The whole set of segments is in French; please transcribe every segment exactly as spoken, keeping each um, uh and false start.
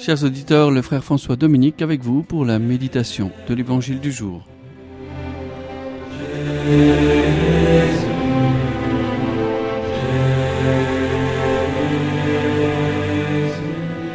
Chers auditeurs, le frère François Dominique avec vous pour la méditation de l'évangile du jour. Jésus, Jésus.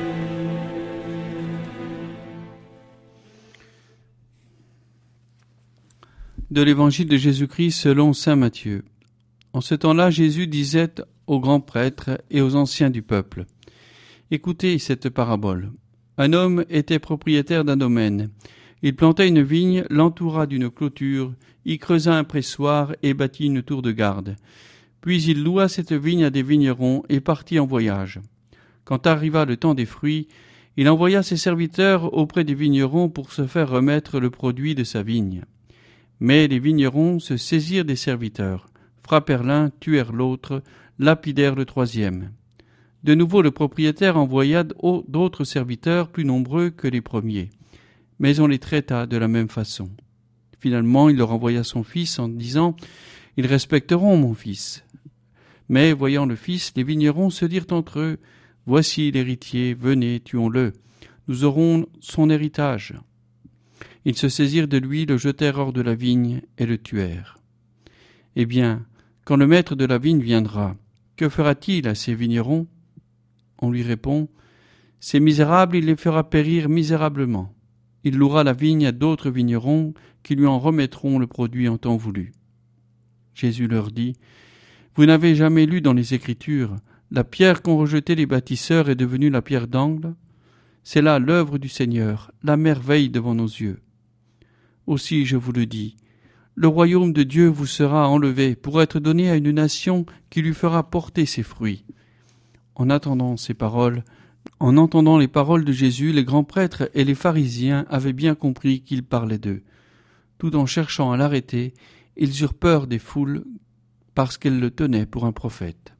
De l'évangile de Jésus-Christ selon saint Matthieu. En ce temps-là, Jésus disait aux grands prêtres et aux anciens du peuple: Écoutez cette parabole. Un homme était propriétaire d'un domaine. Il planta une vigne, l'entoura d'une clôture, y creusa un pressoir et bâtit une tour de garde. Puis il loua cette vigne à des vignerons et partit en voyage. Quand arriva le temps des fruits, il envoya ses serviteurs auprès des vignerons pour se faire remettre le produit de sa vigne. Mais les vignerons se saisirent des serviteurs, frappèrent l'un, tuèrent l'autre, lapidèrent le troisième. De nouveau, le propriétaire envoya d'autres serviteurs plus nombreux que les premiers, mais on les traita de la même façon. Finalement, il leur envoya son fils en disant « Ils respecteront mon fils ». Mais, voyant le fils, les vignerons se dirent entre eux « Voici l'héritier, venez, tuons-le, nous aurons son héritage ». Ils se saisirent de lui, le jetèrent hors de la vigne et le tuèrent. Eh bien, quand le maître de la vigne viendra, que fera-t-il à ces vignerons ? On lui répond, « Ces misérables, il les fera périr misérablement. Il louera la vigne à d'autres vignerons qui lui en remettront le produit en temps voulu. » Jésus leur dit, « Vous n'avez jamais lu dans les Écritures, la pierre qu'ont rejetée les bâtisseurs est devenue la pierre d'angle ? C'est là l'œuvre du Seigneur, la merveille devant nos yeux. Aussi, je vous le dis, le royaume de Dieu vous sera enlevé pour être donné à une nation qui lui fera porter ses fruits. » En attendant ces paroles, en entendant les paroles de Jésus, les grands prêtres et les pharisiens avaient bien compris qu'il parlait d'eux. Tout en cherchant à l'arrêter, ils eurent peur des foules parce qu'elles le tenaient pour un prophète.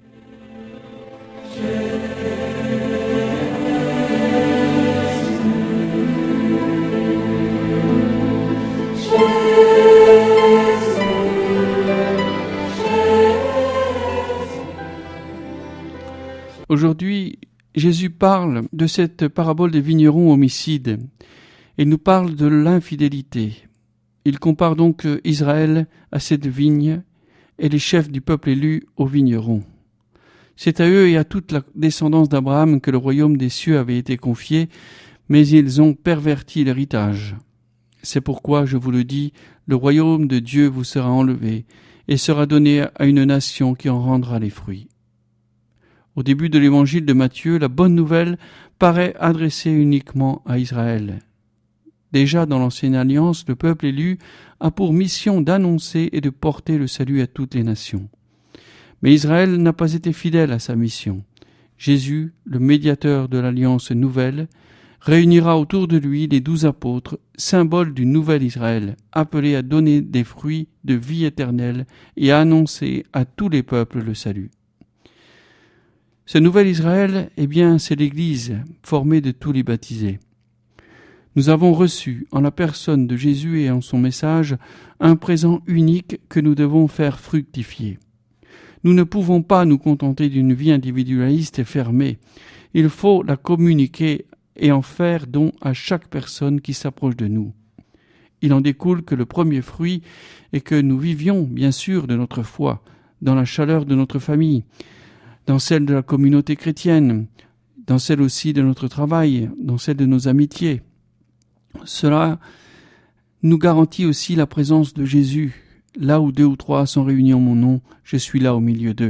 Aujourd'hui, Jésus parle de cette parabole des vignerons homicides et nous parle de l'infidélité. Il compare donc Israël à cette vigne et les chefs du peuple élu aux vignerons. C'est à eux et à toute la descendance d'Abraham que le royaume des cieux avait été confié, mais ils ont perverti l'héritage. C'est pourquoi, je vous le dis, le royaume de Dieu vous sera enlevé et sera donné à une nation qui en rendra les fruits. Au début de l'évangile de Matthieu, la bonne nouvelle paraît adressée uniquement à Israël. Déjà dans l'Ancienne Alliance, le peuple élu a pour mission d'annoncer et de porter le salut à toutes les nations. Mais Israël n'a pas été fidèle à sa mission. Jésus, le médiateur de l'Alliance nouvelle, réunira autour de lui les douze apôtres, symboles du nouvel Israël, appelés à donner des fruits de vie éternelle et à annoncer à tous les peuples le salut. Ce nouvel Israël, eh bien, c'est l'Église, formée de tous les baptisés. Nous avons reçu, en la personne de Jésus et en son message, un présent unique que nous devons faire fructifier. Nous ne pouvons pas nous contenter d'une vie individualiste et fermée. Il faut la communiquer et en faire don à chaque personne qui s'approche de nous. Il en découle que le premier fruit est que nous vivions, bien sûr, de notre foi, dans la chaleur de notre famille, dans celle de la communauté chrétienne, dans celle aussi de notre travail, dans celle de nos amitiés. Cela nous garantit aussi la présence de Jésus. Là où deux ou trois sont réunis en mon nom, je suis là au milieu d'eux.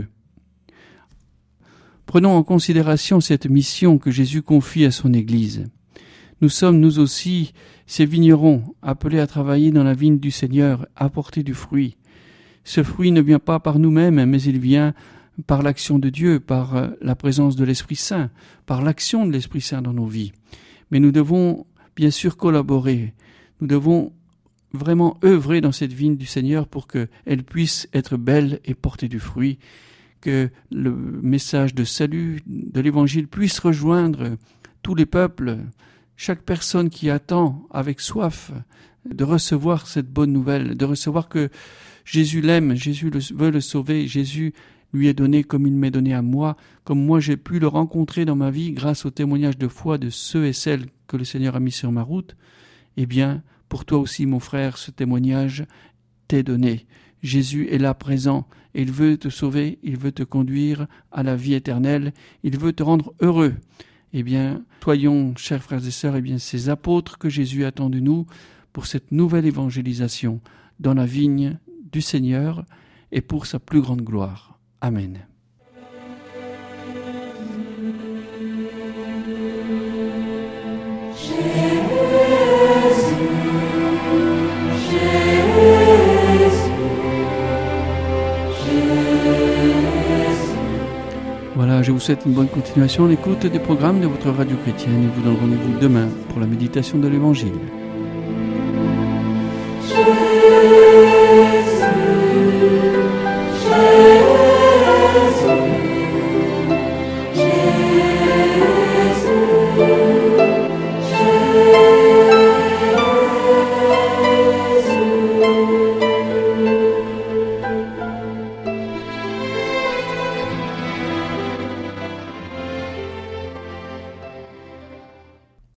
Prenons en considération cette mission que Jésus confie à son Église. Nous sommes, nous aussi, ces vignerons, appelés à travailler dans la vigne du Seigneur, à porter du fruit. Ce fruit ne vient pas par nous-mêmes, mais il vient par l'action de Dieu, par la présence de l'Esprit Saint, par l'action de l'Esprit Saint dans nos vies. Mais nous devons bien sûr collaborer, nous devons vraiment œuvrer dans cette vigne du Seigneur pour qu'elle puisse être belle et porter du fruit, que le message de salut de l'Évangile puisse rejoindre tous les peuples, chaque personne qui attend avec soif de recevoir cette bonne nouvelle, de recevoir que Jésus l'aime, Jésus le, veut le sauver, Jésus lui est donné comme il m'est donné à moi, comme moi j'ai pu le rencontrer dans ma vie grâce au témoignage de foi de ceux et celles que le Seigneur a mis sur ma route, eh bien, pour toi aussi, mon frère, ce témoignage t'est donné. Jésus est là présent, et il veut te sauver, il veut te conduire à la vie éternelle, il veut te rendre heureux. Eh bien, soyons, chers frères et sœurs, eh bien, ces apôtres que Jésus attend de nous pour cette nouvelle évangélisation dans la vigne du Seigneur et pour sa plus grande gloire. Amen. Voilà, je vous souhaite une bonne continuation à l'écoute des programmes de votre radio chrétienne et vous donne rendez-vous demain pour la méditation de l'Évangile.